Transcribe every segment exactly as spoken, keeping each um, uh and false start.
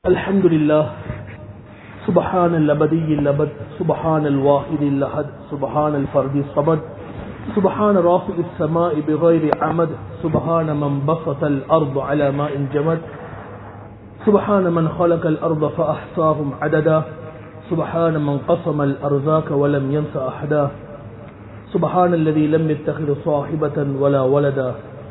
الحمد لله سبحان الأبدي الأبد سبحان الواحد الأحد سبحان الفرد الصمد سبحان رافع السماء بغير عمد سبحان من بسط الأرض على ماء جمد سبحان من خلق الأرض فأحصاهم عددا سبحان من قسم الأرزاق ولم ينس أحدا سبحان الذي لم يتخذ صاحبة ولا ولدا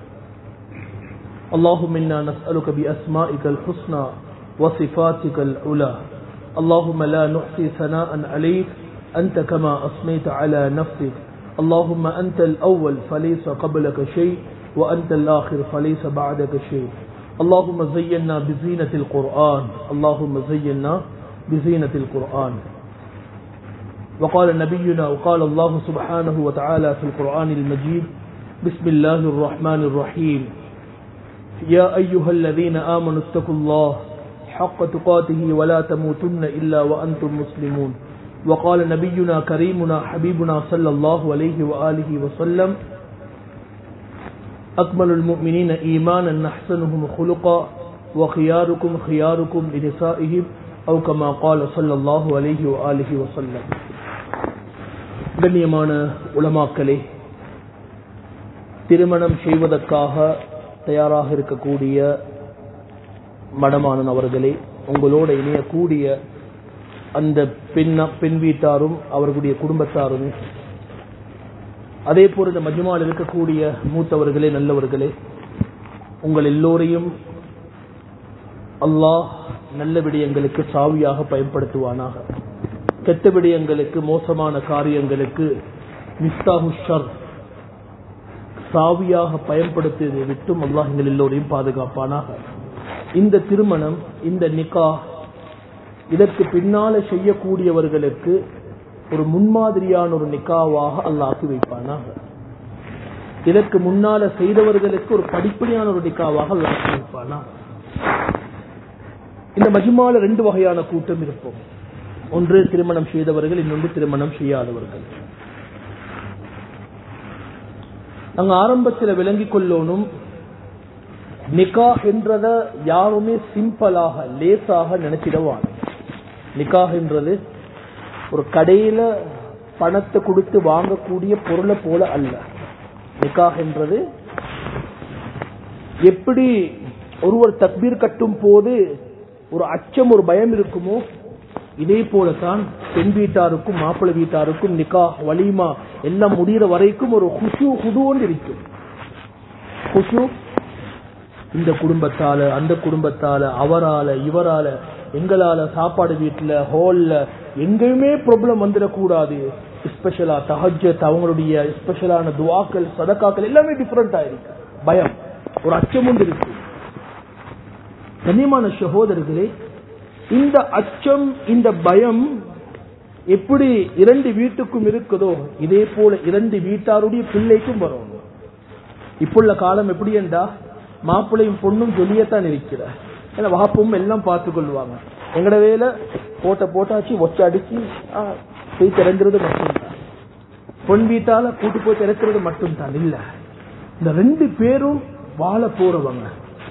اللهم إنا نسألك بأسمائك الحسنى وصفاتك العلى اللهم لا نحصي ثناء عليك أنت كما أثنيت على نفسك اللهم أنت الأول فليس قبلك شيء وأنت الآخر فليس بعدك شيء اللهم زينا بزينة القرآن اللهم زينا بزينة القرآن وقال نبينا وقال الله سبحانه وتعالى في القرآن المجيد بسم الله الرحمن الرحيم يا أيها الذين آمنوا اتقوا الله حق تقاته ولا تموتن إلا وأنتم مسلمون وقال نبينا كريمنا حبيبنا صلى الله عليه وآله وسلم أكمل المؤمنين إيمانا أحسنهم خلقا وخياركم خياركم لنسائهم أو كما قال صلى الله عليه وآله وسلم கண்ணியமான உலமாக்களே, திருமணம் செய்வதற்காக தயாராக இருக்கக்கூடிய மணமானன் அவர்களே, உங்களோட இணையக்கூடிய அந்த பெண் பெண் வீட்டாரும் அவர்களுடைய குடும்பத்தாரும், அதே போல இந்த மஜ்மாவில் இருக்கக்கூடிய மூத்தவர்களே, நல்லவர்களே, உங்கள் எல்லோரையும் அல்லாஹ் நல்ல விடயங்களுக்கு சாவியாக பயன்படுத்துவானாக. கெட்ட விடயங்களுக்கு, மோசமான காரியங்களுக்கு மிஸ்தாஹு ஷர் சாவியாக பயன்படுத்தியதை விட்டும் அல்லாஹ் எங்கள் எல்லோரையும் பாதுகாப்பானாக. இந்த திருமணம், இந்த நிகா, இதற்கு பின்னால செய்யக்கூடியவர்களுக்கு ஒரு முன்மாதிரியான ஒரு நிகாவாக அல்லாஹ் வைப்பானாக. இதற்கு முன்னால செய்தவர்களுக்கு ஒரு படிப்படியான ஒரு நிகாவாக அல்லாஹ் வைப்பானாக. இந்த மஜ்மால ரெண்டு வகையான கூட்டம் இருப்போம். ஒன்று திருமணம் செய்தவர்கள், இன்னொன்று திருமணம் செய்யாதவர்கள். நாங்க ஆரம்பத்தில் விளங்கிக் கொள்ளணும், நிகா என்றத யாருமே சிம்பிளாக லேசாக நினைச்சிடவான். நிகா என்றது ஒரு கடையில பணத்தை கொடுத்து வாங்கக்கூடிய பொருளை போல அல்ல. நிகா என்றது எப்படி ஒருவர் தக்பீர் கட்டும் போது ஒரு அச்சம், ஒரு பயம் இருக்குமோ, இதே போலதான் பெண் வீட்டாருக்கும் மாப்பிள்ளை வீட்டாருக்கும் நிகா வலிமா எல்லாம் முடிகிற வரைக்கும் ஒரு குஷு குதுவோண்டு இருக்கும். குஷு இந்த குடும்பத்தால, அந்த குடும்பத்தால, அவரால, இவரால, எங்களால சாப்பாடு வீட்டுல, ஹால்ல எங்கேயுமே ப்ராப்ளம் வந்துடக்கூடாது. ஸ்பெஷலா தஹஜ்ஜத், அவங்களுடைய ஸ்பெஷலான துஆக்கள், சதகாக்கள் எல்லாமே டிஃபரெண்டா இருக்கு. பயம், ஒரு அச்சம் ஒன்று இருக்கு. கண்ணியமான சகோதரர்களே, இந்த அச்சம், இந்த பயம் எப்படி இரண்டு வீட்டுக்கும் இருக்குதோ, இதே போல இரண்டு வீட்டாருடைய பிள்ளைக்கும் வரும். இப்புள்ள காலம் எப்படி என்றா, மாப்பிள்ளையும் பொண்ணும் சொல்லியத்தான் இருக்கிற, ஏன்னா வாப்பும் எல்லாம் பார்த்து கொள்வாங்க. எங்கட வேலை போட்ட போட்டாச்சு, ஒச்ச அடிச்சு போய் திறங்கிறது மட்டும்தான். பொன் வீட்டால கூட்டு போய் திறக்கிறது மட்டும்தான் இல்ல. இந்த ரெண்டு பேரும் வாழ போறவங்க.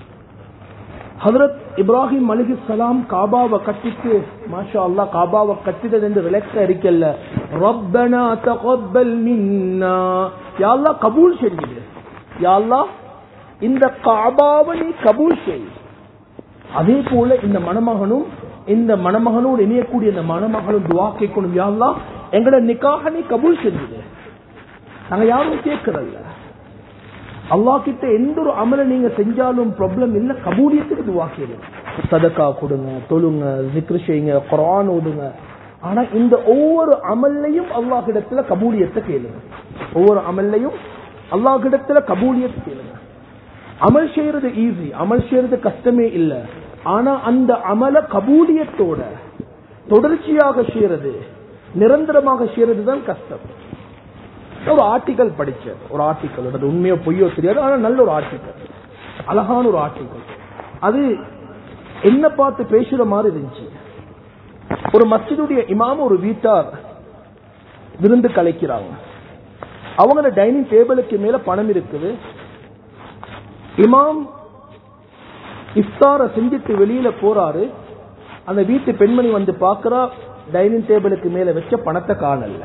ஹதரத் இப்ராஹிம் அலைஹிஸ்ஸலாம் காபாவை கட்டிட்டு, மாஷா அல்லாஹ், காபாவை கட்டிட்டது என்று ரிலாக்ஸா இருக்கல்ல. ரப்பனா தகப்பல் மின்னா, யா அல்லாஹ் கபூல் செஞ்சிடு, யா அல்லாஹ் இந்த காபாவை நீ கபூல் செய். அதே போல இந்த மணமகனும், இந்த மணமகனோடு இணையக்கூடிய இந்த மணமகனும் துஆ கேட்கணும், யா அல்லாஹ் எங்கட நிக்காஹ நீ கபூல் செஞ்சிடு. நாங்க யாரும் கேட்கறல்ல, அல்லாஹ் கிட்ட எந்த ஒரு அமலை நீங்க செஞ்சாலும் ப்ராப்ளம் இல்ல, கபூலியத்துக்கு துஆ கேளுங்க. சதகா கொடுங்க, தொழுங்க, ஜிக்ர் செய்யுங்க, குர்ஆன் ஓதுங்க. ஆனா இந்த ஒவ்வொரு அமல்லையும் அல்லாஹ் இடத்துல கபூலியத்தை கேளுங்க. ஒவ்வொரு அமல்லையும் அல்லாஹ் இடத்துல கபூலியத்தை கேளுங்க. அமல் செய்யறது ஈஸி, அமல் செய்யறது கஷ்டமே இல்ல. ஆனா அந்த அமல கபூலியத்தோட தொடர்ச்சியாக செய்யறது, நிரந்தரமாக செய்யறது தான் கஷ்டம். ஒரு ஆர்டிக்கல் படிச்ச, ஒரு ஆர்டிக்கல், அது உண்மையோ பொய்யோ தெரியாது, ஆனா நல்ல ஒரு ஆர்டிக்கல், அழகான ஒரு ஆர்டிக்கல். அது என்ன பார்த்து பேசுற மாதிரி இருந்துச்சு. ஒரு மஸ்ஜிதுடைய இமாம் ஒரு வீட்டார் விருந்து கலைக்கிறாங்க. அவங்க டைனிங் டேபிளுக்கு மேல பணம் இருக்குது. இமாம் இஃப்தார செஞ்சுட்டு வெளியில போறாரு. அந்த வீட்டு பெண்மணி வந்து பாக்குறா, டைனிங் டேபிளுக்கு மேல வச்ச பணத்தை காணல.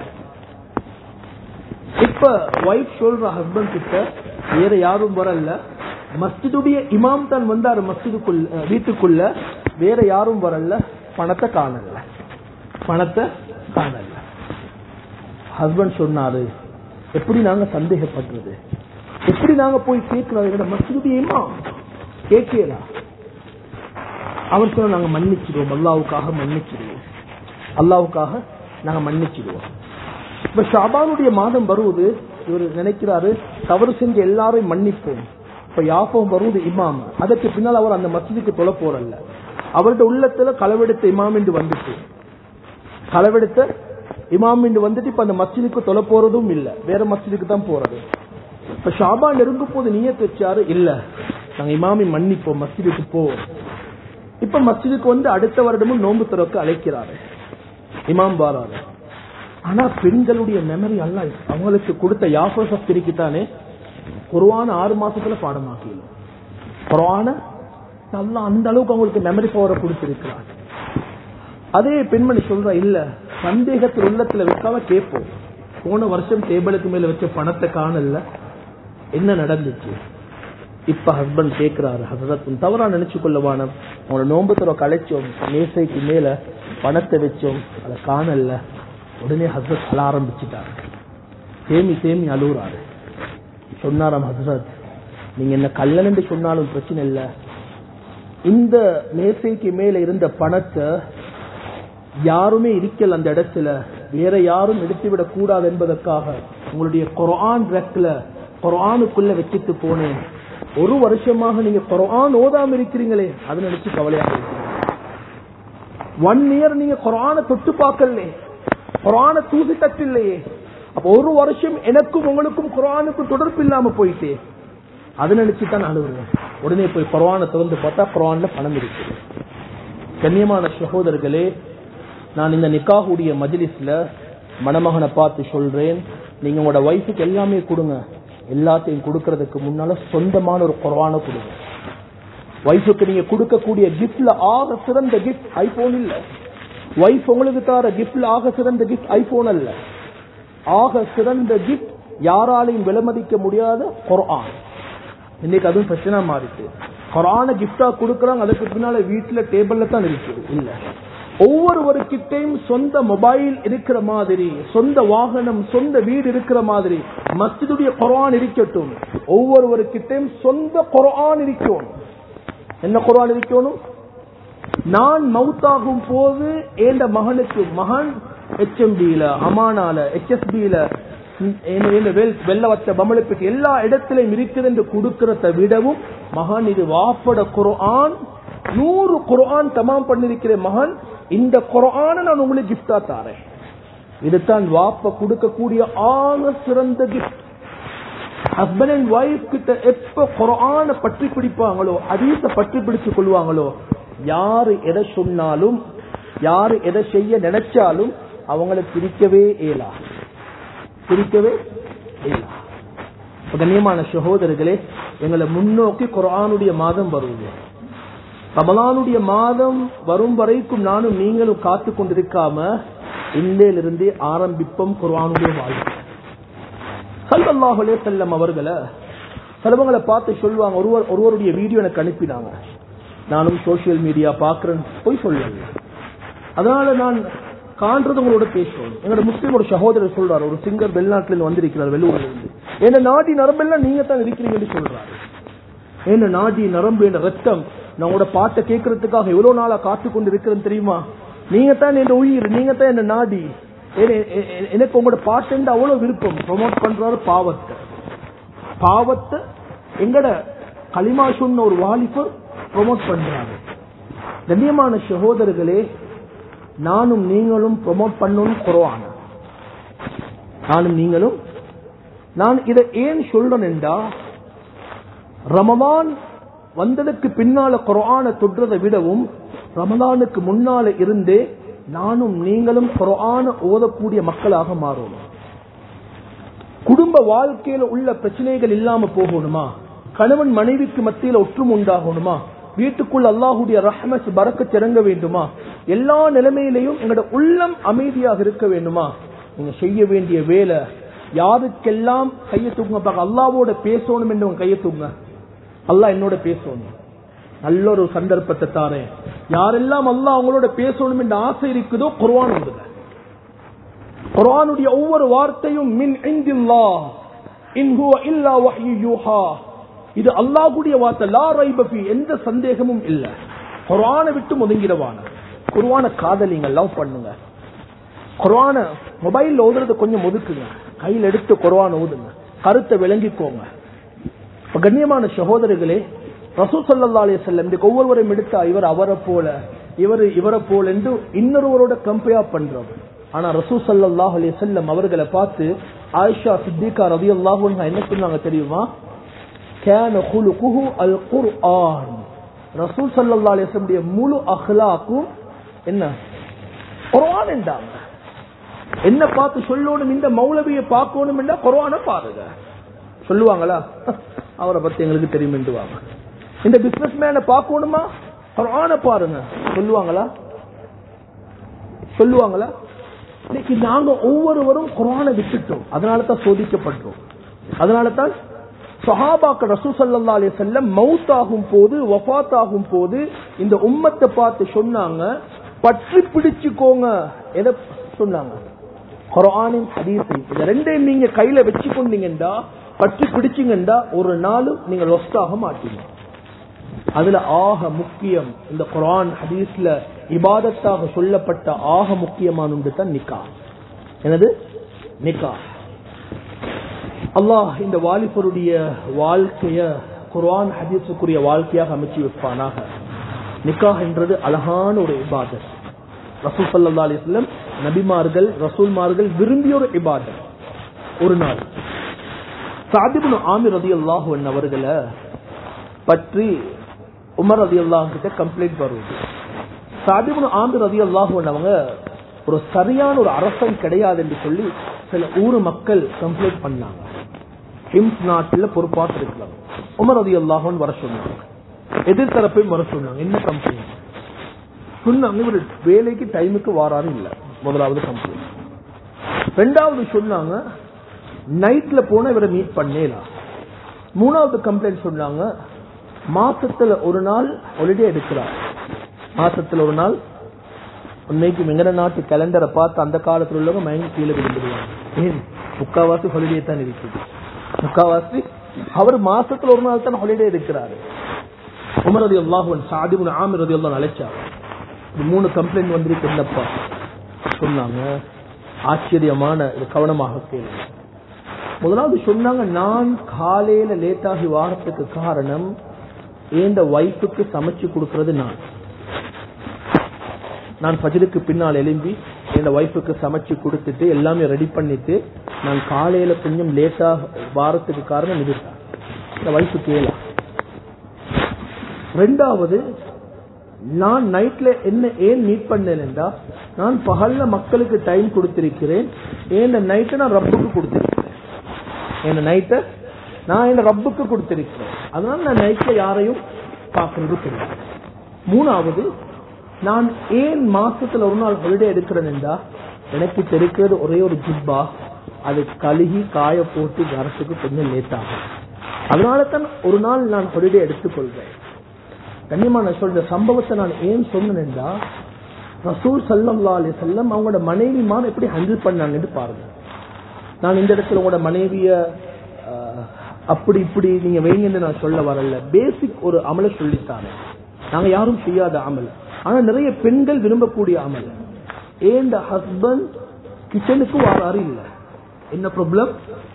இப்ப வைஃப் சொல்ற ஹஸ்பண்ட் கிட்ட, வேற யாரும் வரல, மஸ்ஜிதுடைய இமாம் தான் வந்தாரு மஸ்ஜிதுக்குள்ள வீட்டுக்குள்ள, வேற யாரும் வரல, பணத்தை காணல பணத்தை காணல. ஹஸ்பண்ட் சொன்னாரு, எப்படி நாங்க சந்தேகப்படுறது, எப்படி நாங்க போய் கேட்கிறோம், மஸ்ஜிதுடைய இமாம் கேட்கலாம். அவர் சொன்ன, நாங்க மன்னிச்சிடுவோம், அல்லாவுக்காக மன்னிச்சிடுவோம், அல்லாவுக்காக நாங்க மன்னிச்சிடுவோம். இப்ப ஷாபானுடைய மாதம் வருவது, இவர் நினைக்கிறாரு தவறு செஞ்ச எல்லாரையும் மன்னிப்போம். இப்ப யாபம் வருவது இமாம், அதற்கு பின்னால் அவர் அந்த மஸ்ஜிதுக்கு தொலை போறல்ல, அவருடைய உள்ளத்துல களவெடுத்த இமாம் என்று வந்துட்டு களவெடுத்த இமாம் என்று வந்துட்டு இப்ப அந்த மஸ்ஜிதுக்கு தொலை போறதும் இல்ல, வேற மஸ்ஜிதுக்கு தான் போறது. இப்ப ஷாபான் நெருங்கும் போது நியத்து வச்சாரு, இல்ல நாங்க இமாமி மன்னிப்போம், மஸ்ஜிதுக்கு போவோம். இப்ப மஸ்ஜிதுக்கு வந்து அடுத்த வருடமும் நோன்பு திறக்க அழைக்கிறாரு, இமாம் பாராரு. ஆனா பெண்களுடைய மெமரி அல்ல, அவங்களுக்கு கொடுத்த யாஃபா சக்திக்கு தானே குர்ஆன் ஆறு மாசத்துல பாடமாக்கல. குர்ஆன நல்லா அந்த அளவுக்கு அவங்களுக்கு மெமரி பவரை கொடுத்திருக்கிறார். அதே பெண்மணி சொல்ற, இல்ல சந்தேகத்தில் உள்ளத்துல வைக்காம கேட்போம், போன வருஷம் டேபிளுக்கு மேல வச்ச பணத்தை காணல, என்ன நடந்துச்சு. இப்ப ஹஸ்பண்ட் கேட்கிறாரு, ஹசரத் தவறா நினைச்சு கொள்ளவான, உங்களோட நோன்பு தர கலைச்சோம், மேசைக்கு மேல பணத்தை வச்சோம், அதை காணல. உடனே ஹசரத் அழ ஆரம்பிச்சுட்டாரு, தேமி தேமி அழுகுறாரு. சொன்னாராம், ஹசரத் நீங்க என்ன கல்லன் என்று சொன்னாலும் பிரச்சனை இல்ல, இந்த மேசைக்கு மேல இருந்த பணத்தை யாருமே இருக்கல அந்த இடத்துல, வேற யாரும் எடுத்துவிடக் கூடாது என்பதற்காக உங்களுடைய குர்ஆன் ரேக்ல குர்ஆனுக்குள்ள வச்சுட்டு போனேன். ஒரு வருஷமாக நீங்க குர்ஆன் ஓதாம இருக்கிறீங்களே, அதை நினைச்சு கவலையாக இருக்கிறீங்க. ஒன் இயர் நீங்க குர்ஆனை தொட்டு பார்க்கல, குர்ஆனை தூசி தட்டில்லையே, அப்ப ஒரு வருஷம் எனக்கும் உங்களுக்கும் குர்ஆனுக்கும் தொடர்பு இல்லாம போயிட்டே, அதை நினைச்சுதான் அழுகுறேன். உடனே போய் குர்ஆனை திறந்து பார்த்தா குர்ஆன்ல பணம் இருக்கு. கண்ணியமான சகோதரர்களே, நான் இந்த நிக்காஹுடைய மஜ்லிஸ்ல மணமகனை பார்த்து சொல்றேன், நீங்க உங்களோட வைஃபுக்கு எல்லாமே கொடுங்க, எல்லாத்தையும் கொடுக்கறதுக்கு முன்னால சொந்தமான ஒரு குர்ஆனை கொடுங்க. வைஃபுக்கு நீங்க கொடுக்கக்கூடிய கிஃப்ட்ல ஆக சிறந்த கிஃப்ட் ஐபோன் இல்ல, வைஃப் உங்களுக்கு தார கிஃப்ட்ல ஆக சிறந்த கிஃப்ட் ஐபோன் அல்ல, ஆக சிறந்த கிஃப்ட் யாராலையும் விலமதிக்க முடியாத குர்ஆன். இன்னைக்கு அதுவும் பிரச்சனை மாறிட்டு, குர்ஆனை கிஃப்டா கொடுக்கறாங்க, அதுக்கு பின்னால வீட்டுல டேபிள்ல தான் இருக்குது. இல்ல, ஒவ்வொருவருக்கிட்டையும் சொந்த மொபைல் இருக்கிற மாதிரி, சொந்த வாகனம், சொந்த வீடு இருக்கிற மாதிரி மஸ்ஜிதுடைய குர்ஆன் இருக்கட்டும். ஒவ்வொருவருக்கிட்டையும் சொந்த குர்ஆன் இருக்கணும். என்ன குர்ஆன் இருக்கணும்? நான் மவுத்தாகும் போது ஏண்ட மகனுக்கு, மகன் எச் எம் பில, அமானால, எச் எஸ் பில, வெள்ள வச்ச பமளுக்கு எல்லா இடத்திலையும் இருக்குது என்று கொடுக்கிறத விடவும், மகன் இது வாப்பட குர்ஆன், நூறு குர்ஆன் தமாம் பண்ணிருக்கிற மகன், இந்த குர்ஆனை நான் உங்களுக்கு கிஃப்டா தாரேன். இதுதான் வாப்ப கொடுக்கக்கூடிய ஆன சிறந்த கிஃப்ட். ஹஸ்பண்ட் அண்ட் வைஃப் கிட்ட எப்ப குர்ஆனை பற்றி பிடிப்பாங்களோ, ஹதீஸை பற்றி பிடிச்சு கொள்வாங்களோ, யாரு எதை சொன்னாலும், யாரு எதை செய்ய நினைச்சாலும் அவங்களை பிரிக்கவே இயலா, பிரிக்கவே இயலா. கண்ணியமான சகோதரர்களே, எங்களை முன்னோக்கி குர்ஆனுடைய மாதம் வருவது, ரமலானுடைய மாதம் வரும் வரைக்கும் நானும் நீங்களும் காத்து கொண்டிருக்காம இந்தியிலிருந்தே ஆரம்பிப்போம் குர்ஆனுடைய வாழ்க்கை. ஸல்லல்லாஹு அலைஹி வஸல்லம் அவர்களை சிலவங்களை பார்த்து சொல்லுவாங்க, ஒருவர் ஒருவருடைய வீடியோ எனக்கு அனுப்பினாங்க, நானும் சோசியல் மீடியா பாக்குறேன், போய் சொல்லுங்க, அதனால நான் காண்றது உங்களோட பேசுவோம். எங்களோட முஸ்லீம் ஒரு சகோதரர் சொல்றாரு, ஒரு சிங்கர் வெளிநாட்டில இருந்து வந்திருக்கிறார், வெளியூர்ல இருந்து, என்ன நாடி நரம்பெல்லாம் நீங்க தான் இருக்கிறீங்கன்னு சொல்றாரு. என்ன நாடி நரம்பு, என்ன ரத்தம், நான் உங்களோட பாட்டை கேட்கறதுக்காக எவ்வளவு நாளா காத்து கொண்டு இருக்கிறேன் தெரியுமா, நீங்க தான் என் உயிர், நீங்க தான் என்ன நாடி, எனக்கு உங்களோட பாட்டு அவ்வளவு விருப்பம். ப்ரொமோட் பண்றாரு பாவத்தை, பாவத்தை எங்கட களிமா சொன்ன ஒரு வாலிபர் ப்ரொமோட் பண்றாரு. கண்ணியமான சகோதரர்களே, நானும் நீங்களும் ப்ரொமோட் பண்ணணும் குர்ஆன், நானும் நீங்களும். நான் இதை ஏன் சொல்றேன் என்றா, ரமலான் வந்ததுக்கு பின்னால குர்ஆனை தொடுறதை விடவும் ரமலானுக்கு முன்னால இருந்தே நானும் நீங்களும் குர்ஆனை ஓதக்கூடிய மக்களாக மாறணும். குடும்ப வாழ்க்கையில உள்ள பிரச்சனைகள் இல்லாம போகணுமா, கணவன் மனைவிக்கு மத்தியில ஒற்றுமை உண்டாகணுமா, வீட்டுக்குள்ள அல்லாஹ்வுடைய ரஹ்மத் பரக்கத் இறங்க வேண்டுமா, எல்லா நிலைமையிலையும் எங்களோட உள்ளம் அமைதியாக இருக்க வேண்டுமா? நீங்க செய்ய வேண்டிய வேலை யாருக்கெல்லாம் கையை தூக்குங்க பார்க்க. அல்லாவோட பேசணும் என்று கையை தூக்குங்க. அல்லாஹ் என்னோட பேசணும். நல்ல ஒரு சந்தர்ப்பத்தை தாரேன். யாரெல்லாம் அல்லாஹ் அவங்களோட பேசணும் என்ற ஆசை இருக்குதோ குர்ஆன் ஓதுங்க. குர்ஆனுடைய ஒவ்வொரு வார்த்தையும் மின் இன்தில்லாஹ் இன் ஹுவ இல்லா வஹ்யு யூஹா. இது அல்லாஹ்வுடைய வார்த்தை. லா ரைப ஃபீ, எந்த சந்தேகமும் இல்ல. குர்ஆனை விட்டு ஒதுங்கிடவான. குர்ஆனை காதலிங்க, லவ் பண்ணுங்க. குர்ஆனை மொபைல் ஓதுறது கொஞ்சம் ஒதுக்குங்க. கையில் எடுத்து குர்ஆன் ஓதுங்க. கருத்தை விளங்கிக்கோங்க. கண்ணியமான சகோதரர்களே, ரசூல் ஸல்லல்லாஹு அலைஹி வஸல்லம் இந்த ஒவ்வொருவரையும் எடுத்தா இவர் அவரை போல, இவர் இவரை போல என்று இன்னொருவரோட கம்பேர் பண்றோம். ஆனா ரசூல் ஸல்லல்லாஹு அலைஹி வஸல்லம் அவர்களை பார்த்து ஆயிஷா சித்திகா ரலியல்லாஹு அன்ஹா என்ன சொன்னாங்க தெரியுமா? கான குலுகுஹு அல் குர்ஆன். ரசூல் ஸல்லல்லாஹு அலைஹி வஸல்லம் முழு அஹ்லாக்கும் என்ன? குர்ஆன் என்றாங்க. என்ன பார்த்து சொல்லணும்? இந்த மௌலவியை பார்க்கணும் என்றா குர்ஆனை பாருங்க. சொல்லுவாங்களா? அவரை பத்தி எங்களுக்கு தெரியும் என்றுவாங்க. இந்த பிசினஸ் மேனை பார்க்கணுமா? குர்ஆனை பாருங்க. சொல்லுவாங்களா? சொல்லுவாங்களா? இன்னைக்கு நாங்க ஒவ்வொருவரும் குர்ஆனை விட்டுட்டோம். அதனால தான் சோதிக்கப்படுறோம். அதனால தான் சஹாபாக்கள் ரசூல் ஸல்லல்லாஹு அலைஹி வஸல்லம் மௌத் ஆகும் போது, வஃபாத் ஆகும் போது இந்த உம்மத்தை பார்த்து சொன்னாங்க, பற்றி பிடிச்சுக்கோங்க. எதை சொன்னாங்க? குர்ஆனின் ஹதீஸையும். இந்த ரெண்டையும் நீங்க கையில வச்சு கொண்டீங்கன்னா, பற்றி பிடிச்சிங்கண்டா ஒரு நாளும் நீங்க லொஸ்ட் ஆக மாட்டீங்க. அதுல ஆக முக்கியம் இந்த குர்ஆன் ஹதீஸ்ல இபாதத்தாக சொல்லப்பட்ட ஆக முக்கியமான ஒன்று தான் நிக்காஹ். என்னது? நிக்காஹ். அல்லாஹ் இந்த வாலிபருடைய வாழ்க்கைய குர்ஆன் ஹதீஸுக்குரிய வாழ்க்கையாக அமைச்சு வைப்பானாக. நிக்காஹ் என்றது அழகான ஒரு இபாதத். ரசூல் ஸல்லல்லாஹு அலைஹி வஸல்லம் நபிமார்கள் ரசூல்மார்கள் விரும்பிய ஒரு இபாதத். ஒரு நாள் சஅத் இப்னு ஆமிர் ரலியல்லாஹு அன்ஹு அவர்களை பற்றி உமர் ரலியல்லாஹு அன்ஹு கிட்ட கம்ப்ளைண்ட் வருது. சஅத் இப்னு ஆமிர் ரலியல்லாஹு அன்ஹு அவங்க ஒரு சரியான ஒரு அரசன் கிடையாது என்று சொல்லி சில ஊர் மக்கள் கம்ப்ளைண்ட் பண்ணாங்க. ஹிம்ஸ் நாட்டில் பொறுப்பாக இருக்கிறாங்க. உமர் ரலியல்லாஹு அன்ஹு வர சொன்னாங்க. எதிர்த்தரப்பையும் வர சொன்னாங்க. என்ன கம்ப்ளைண்ட் சொன்னாங்க? இவர் வேலைக்கு டைமுக்கு வாராரு இல்ல. முதலாவது கம்ப்ளைண்ட். ரெண்டாவது சொன்னாங்க, நைட்ல போன இவரை மீட் பண்ணேலாம். மூணாவது கம்ப்ளைண்ட் சொன்னாங்க, மாசத்துல ஒரு நாள் ஹாலிடே எடுக்கிறார். மாசத்துல ஒரு நாள். இன்னைக்கு எங்கட நாட்டு கேலண்டரை பார்த்து அந்த காலத்துல உள்ளவங்க மயங்கி கீழே விழுந்துடுவாங்க. ஏன்? முக்காவாசி ஹாலிடே தான் இருக்குது. முக்காவாசி அவர் மாசத்துல ஒரு நாள் தான் ஹாலிடே எடுக்கிறாரு. உமர் ரலியல்லாஹு அன்ஹு சஅத் இப்னு ஆமிர் ரலியல்லாஹு அன்ஹு அழைச்சாங்க. மூணு கம்ப்ளைண்ட் வந்திருக்கு. என்னப்பா சொன்னாங்க? ஆச்சரியமான கவனமாக கேளுங்க. முதலாவது சொன்னாங்க, நான் காலையில லேட்டாகி வாரத்துக்கு காரணம் என் வைஃபுக்கு சமைச்சு கொடுக்கறது. நான் நான் ஃபஜ்ருக்கு பின்னால் எழும்பி என் வைஃபுக்கு சமைச்சு கொடுத்துட்டு எல்லாமே ரெடி பண்ணிட்டு நான் காலையில கொஞ்சம் லேட்டாக வாரத்துக்கு காரணம் இதுதான். இந்த வைஃபு கேளா. ரெண்டாவது, நான் நைட்ல என்ன ஏன் மீட் பண்ணேன்டா, நான் பகல்ல மக்களுக்கு டைம் கொடுத்திருக்கிறேன். ஏன் நைட்டை நான் ரப்புக்கு கொடுத்திருக்கிறேன். என்ன நைட்டை நான் என்ன ரப்புக்கு கொடுத்திருக்கிறேன். அதனால நான் நைட்ல யாரையும் பார்க்கறது கிடையாது. மூணாவது, நான் ஏன் மாசத்துல ஒரு நாள் ஹாலிடே எடுக்கிறேன்டா, எனக்கு தெரிக்கிறது ஒரே ஒரு ஜிப்பா, அது கழுகி காய போட்டு வரத்துக்கு கொஞ்சம் லேட் ஆகும். அதனால தான் ஒரு நாள் நான் ஹாலிடே எடுத்துக்கொள்வேன். கண்ணியமா நான் சொல்ற சம்பவத்தை நான் ஏன் சொன்னேன்டா, ரசூல் ஸல்லல்லாஹு அலைஹி வஸல்லம் அவங்களோட மனைவிமார் எப்படி ஹேண்டில் பண்ணாங்கன்னு பாருங்க. நான் இந்த இடத்துல உங்களோட மனைவிய அப்படி இப்படி நீங்க வைங்கன்னு நான் சொல்ல வரல. பேசிக் ஒரு அமலை சொல்லித்தானே. நாங்க யாரும் செய்யாத அமல், ஆனா நிறைய பெண்கள் விரும்பக்கூடிய அமல். ஏன் ஹஸ்பண்ட் கிச்சனுக்கு வராரு இல்ல, என்ன ப்ராப்ளம்?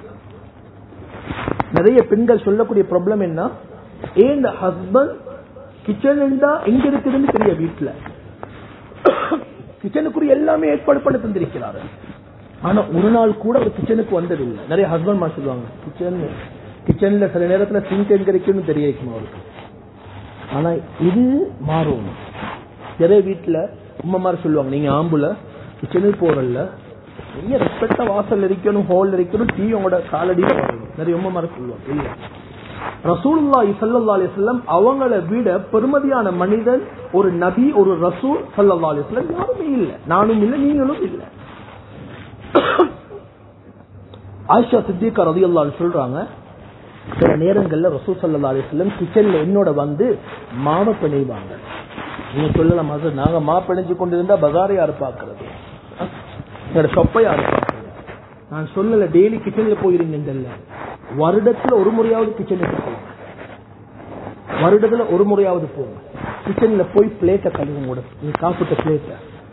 நிறைய பெண்கள் சொல்லக்கூடிய ப்ராப்ளம் என்ன? ஏன் ஹஸ்பண்ட் கிச்சன் எங்க இருக்குதுன்னு தெரிய, வீட்டுல கிச்சனுக்குரிய எல்லாமே ஏற்பாடு பண்ணி தந்திருக்கிறாரு. ஆனா ஒரு நாள் கூட ஒரு கிச்சனுக்கு வந்ததில்லை. நிறைய ஹஸ்பண்ட் மா சொல்லுவாங்க, கிச்சன் கிச்சன்ல சில நேரத்துல சிங்க் எங்க இருக்குன்னு தெரிய வைக்கும் அவருக்கு. ஆனா இது மாறும். நிறைய வீட்டுல உமா மாதிரி சொல்லுவாங்க, நீங்க ஆம்புல கிச்சனுக்கு போறல, நீங்க ரெஸ்பெக்டா வாசல் இருக்கணும், ஹால் இருக்கணும், டீ உங்களோட காலடியில வரணும். நிறைய உமா மாதிரி சொல்லுவாங்க. இல்ல, ரசூலுல்லாஹி ஸல்லல்லாஹு அலைஹி வஸல்லம் அவங்களை விட பெருமதியான மனிதன் ஒரு நபி ஒரு ரசூல் ஸல்லல்லாஹு அலைஹி வஸல்லம் யாருமே இல்ல, நானும் இல்ல நீங்களும் இல்ல. ஆயிஷா சித்திகா ரலியல்லாஹு அன்ஹா சொல்றாங்க, சில நேரங்கள்ல ரசூல் ஸல்லல்லாஹு அலைஹி வஸல்லம் கிச்சன்ல என்னோட வந்து மாவை பிணைவாங்க. நீங்க சொல்லலாம், நாங்க மா பிணைஞ்சு கொண்டு இருந்தா பஜாரை யாரு பாக்குறது, எங்களோட சொப்பை யாரு பாக்குறது. நான் சொல்லல டெய்லி கிச்சன்ல போயிருங்கல்ல, வருடத்துல ஒரு முறையாவது கிச்சனுக்கு போங்க, வருடத்துல ஒரு முறையாவது போங்க. கிச்சன்ல போய் பிளேட்டை கழுவுங்க, நீங்க சாப்பிட்ட பிளேட்ட.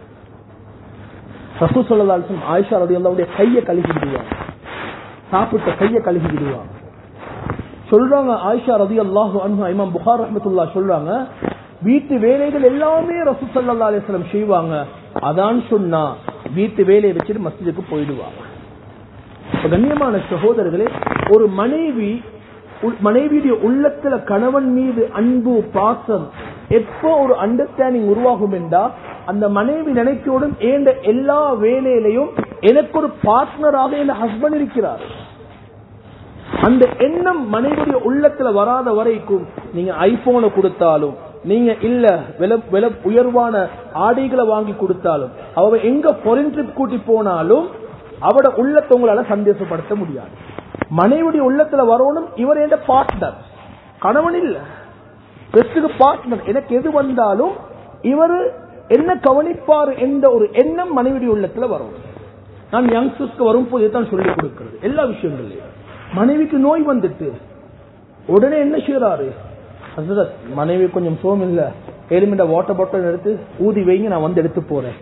ரசூல் ஸல்லல்லாஹு அலைஹி வஸல்லம் ஆயிஷா ரலியல்லாஹு அன்ஹா கையை கழுவி விடுவாங்க, சாப்பிட்ட கையை கழுவி விடுவாங்க. சொல்றாங்க ஆயிஷா ரலியல்லாஹு அன்ஹா, இமாம் புகாரி ரஹ்மத்துல்லாஹி சொல்றாங்க, வீட்டு வேலைகள் எல்லாமே ரசூல் ஸல்லல்லாஹு அலைஹி வஸல்லம் செய்வாங்க. அதான் சொன்னா வீட்டு வேலையை வச்சுட்டு மஸ்ஜிதுக்கு போயிடுவாங்க. கண்ணியமான சகோதரர்களே, ஒரு மனைவி மனைவியுடைய உள்ளத்துல கணவன் மீது அன்பு பாசம் எப்போ ஒரு அண்டர்ஸ்டாண்டிங் உருவாகும் என்றா, அந்த மனைவி நினைக்கோடும் ஏண்ட எல்லா வேலையிலையும் எனக்கு ஒரு பார்ட்னராக என் ஹஸ்பண்ட் இருக்கிறார். அந்த எண்ணம் மனைவியுடைய உள்ளத்துல வராத வரைக்கும் நீங்க ஐபோனை கொடுத்தாலும், நீங்க இல்ல விலை உயர்வான ஆடைகளை வாங்கி கொடுத்தாலும், அவ எங்க ஃபாரின் ட்ரிப் கூட்டி போனாலும் அவட உள்ளத்தை உங்களால சந்தேசப்படுத்த முடியாது. மனைவியுடைய உள்ளத்துல வரணும், இவர் என்ற பார்ட்னர், கணவன் இல்ல, பெஸ்டுக்கு பார்ட்னர். எனக்கு எது வந்தாலும் இவர் என்ன கவனிப்பார் என்ற ஒரு எண்ணம் மனைவியுடைய உள்ளத்துல வரும். நான் யங்ஸ்டர்ஸ்க்கு வரும் போது தான் சொல்லிக் கொடுக்கிறது எல்லா விஷயங்களையும். மனைவிக்கு நோய் வந்துட்டு உடனே என்ன செய்யறாரு, மனைவி கொஞ்சம் சோம் இல்ல, எலிமெண்ட வாட்டர் பாட்டில் எடுத்து ஊதி வைங்க, நான் வந்து எடுத்து போறேன்.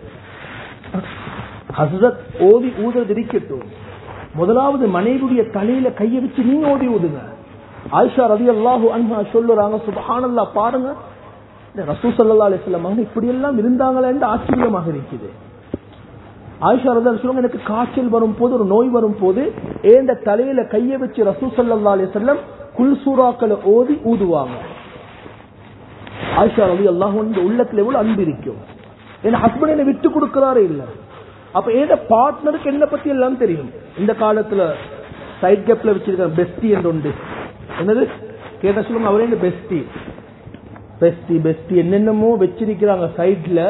ஹஸ்ரத் ஓதி ஊதுறது இருக்கட்டும், முதலாவது மனைவியுடைய தலையில கையை வச்சு நீங்க ஓதி ஊதுங்க. ஆயிஷா ரலியல்லாஹு அன்ஹா சொல்லுறாங்க, சுப்ஹானல்லாஹ், பாருங்க ரசூல் ஸல்லல்லாஹு அலைஹி வஸல்லம் இப்படி எல்லாம் இருந்தாங்களே என்று ஆச்சரியமாக இருக்குது. ஆயிஷா ரலியல்லாஹு சொல்லுங்க, எனக்கு காய்ச்சல் வரும் போது, ஒரு நோய் வரும் போது ஏண்ட தலையில கையை வச்சு ரசூல் ஸல்லல்லாஹு அலைஹி வஸல்லம் குல் சூராக்களை ஓதி ஊதுவாங்க. ஆயிஷா ரலியல்லாஹு அன்ஹா உள்ளத்துல எவ்வளவு அன்பு இருக்கும். என் ஹஸ்பண்ட் என்ன விட்டு கொடுக்கிறாரே இல்ல. அப்ப ஏத பார்ட்னருக்கு என்ன பத்தி எல்லாம் தெரியும். இந்த காலத்துல சைட் கேப்ல வச்சிருக்க பெஸ்டி என்று உண்டு. என்னது கேட்ட சொல்லுங்க, அவரே பெஸ்டி பெஸ்டி பெஸ்டி என்னென்னமோ வச்சிருக்கிறாங்க சைட்ல.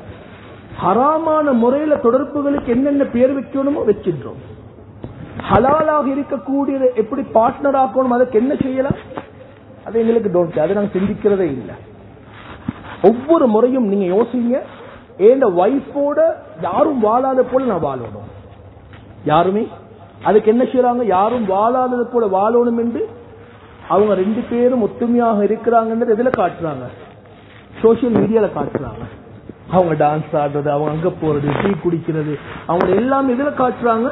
ஹராமான முறையில தொடர்புகளுக்கு என்னென்ன பேர் வைக்கணுமோ வச்சிடுறோம். ஹலாலாக இருக்கக்கூடியது எப்படி பார்ட்னர் ஆக்கணும், அதுக்கு என்ன செய்யலாம், அது எங்களுக்கு டோன்ட், அதை நாங்க சிந்திக்கிறதே இல்லை. ஒவ்வொரு முறையும் நீங்க யோசிங்க, என் வைஃபோட யாரும் வாழாத போல நான் வாழணும். யாருமே அதுக்கு என்ன செய்யறாங்க, யாரும் வாழாதது போல வாழணும் என்று அவங்க ரெண்டு பேரும் ஒத்துமையாக இருக்கிறாங்கன்றது எதுல காட்டுறாங்க, சோசியல் மீடியால காட்டுறாங்க. அவங்க டான்ஸ் ஆடுறது, அவங்க அங்க போறது, டீ குடிக்கிறது, அவங்க எல்லாம் எதுல காட்டுறாங்க.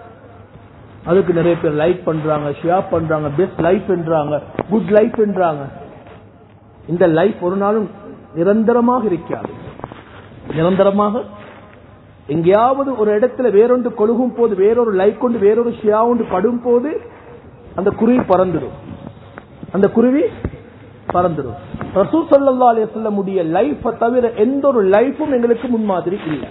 அதுக்கு நிறைய பேர் லைக் பண்றாங்க, ஷேர் பண்றாங்க, பெஸ்ட் லைஃப் என்றாங்க, குட் லைஃப் என்றாங்க. இந்த லைஃப் ஒரு நாளும் நிரந்தரமாக இருக்காது. நிரந்தரமாக எங்கேயாவது ஒரு இடத்துல வேறொன்று கொழுகும் போது, வேறொரு லைக் கொண்டு வேறொரு ஷியா ஒன்று படும் போது அந்த குருவி பறந்துடும், அந்த குருவி பறந்துடும். ரசூல் ஸல்லல்லாஹு அலைஹி வஸல்லம் உடைய லைஃப் தவிர எந்த ஒரு லைஃபும் எங்களுக்கு முன்மாதிரி இல்லை.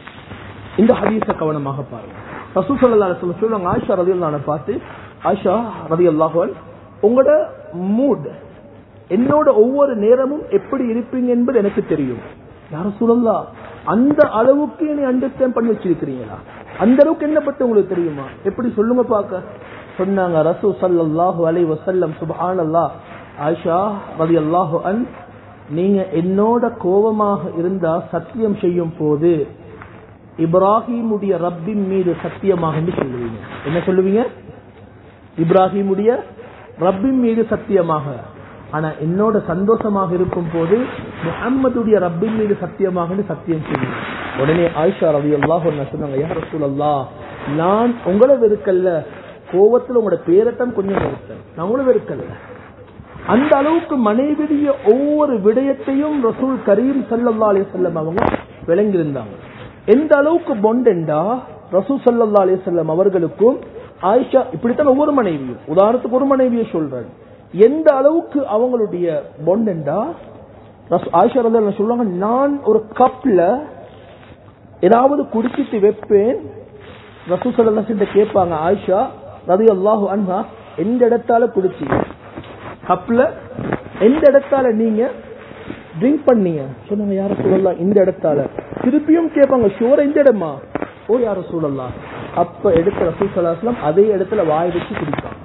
இந்த ஹதீஸை கவனமாக பாருங்க. ரசூல் ஸல்லல்லாஹு அலைஹி வஸல்லம் சொல்றாங்க, ஆயிஷா ரலியல்லாஹு அன்ஹா பார்த்து, ஆயிஷா ரலியல்லாஹு அன்ஹா, உங்களோட மூட் என்னோட ஒவ்வொரு நேரமும் எப்படி இருப்பீங்க என்பது எனக்கு தெரியும். யா ரசூலல்லாஹ், அந்த அளவுக்கு என்னை அண்டர்ஸ்டாண்ட் பண்ணி வச்சிருக்கிறீங்களா, அந்த அளவுக்கு என்ன பத்தி உங்களுக்கு தெரியுமா, எப்படி சொல்லுங்க பார்க்க சொன்னாங்க. ரசூல் ஸல்லல்லாஹு அலைஹி வஸல்லம், சுப்ஹானல்லாஹ், ஆயிஷா ரலியல்லாஹு அன்ஹா, நீங்க என்னோட கோபமாக இருந்தா சத்தியம் செய்யும் போது இப்ராஹிமுடைய ரப்பின் மீது சத்தியமாக சொல்லுவீங்க. என்ன சொல்லுவீங்க, இப்ராஹிமுடைய ரப்பின் மீது சத்தியமாக. ஆனா என்னோட சந்தோஷமாக இருக்கும் போது முஹம்மதுடைய ரப்பின் மீது சத்தியமாக சத்தியம் செய்யும். உடனே ஆயிஷா ரலியல்லாஹு அன்ஹா சொன்னாங்க, யா ரசூலல்லாஹ், நான் உங்களை வெறுக்கல்ல, கோபத்துல உங்களோட பேரத்தான் கொஞ்சம் வெறுத்தேன், நான் உங்களை வெறுக்கல்ல. அந்த அளவுக்கு மனைவிடைய ஒவ்வொரு விடயத்தையும் ரசூல் கரீம் ஸல்லல்லாஹு அலைஹி வஸல்லம் அவங்க விளங்கியிருந்தாங்க. எந்த அளவுக்கு பொண்டெண்டா ரசூல் ஸல்லல்லாஹு அலைஹி வஸல்லம் அவர்களுக்கும் ஆயிஷா, இப்படித்தான் ஒவ்வொரு மனைவியும், உதாரணத்துக்கு ஒரு மனைவியை சொல்றேன், எந்த அளவுக்கு அவங்களுடைய பொண்டெண்டா ஆயிஷா ரலியல்லாஹு சொல்லுவாங்க, நான் ஒரு கப்ல ஏதாவது குடிச்சிட்டு வைப்பேன், ரசூல் ஸல்லல்லாஹு அலைஹி வஸல்லம் கேட்பாங்க, ஆயிஷா ரலியல்லாஹு அன்ஹா, எந்த இடத்தால குடிச்சீங்க, கப்ல எந்த இடத்தால நீங்க ட்ரிங்க் பண்ணீங்க சொன்னாங்க யார சொல்லலாம் இந்த இடத்தால. திருப்பியும் கேட்பாங்க ஷோர இந்த இடமா? ஓ யார சொல்லலாம். அப்ப எடுத்த ரசூல் ஸல்லல்லாஹு அலைஹி வஸல்லம் அதே இடத்துல வாய் வச்சு குடிப்பாங்க,